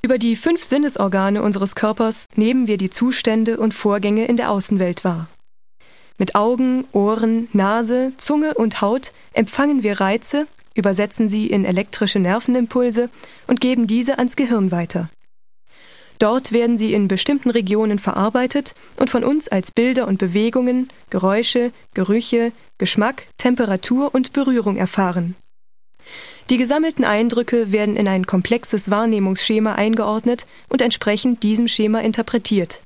Über die 5 Sinnesorgane unseres Körpers nehmen wir die Zustände und Vorgänge in der Außenwelt wahr. Mit Augen, Ohren, Nase, Zunge und Haut empfangen wir Reize, übersetzen sie in elektrische Nervenimpulse und geben diese ans Gehirn weiter. Dort werden sie in bestimmten Regionen verarbeitet und von uns als Bilder und Bewegungen, Geräusche, Gerüche, Geschmack, Temperatur und Berührung erfahren. Die gesammelten Eindrücke werden in ein komplexes Wahrnehmungsschema eingeordnet und entsprechend diesem Schema interpretiert.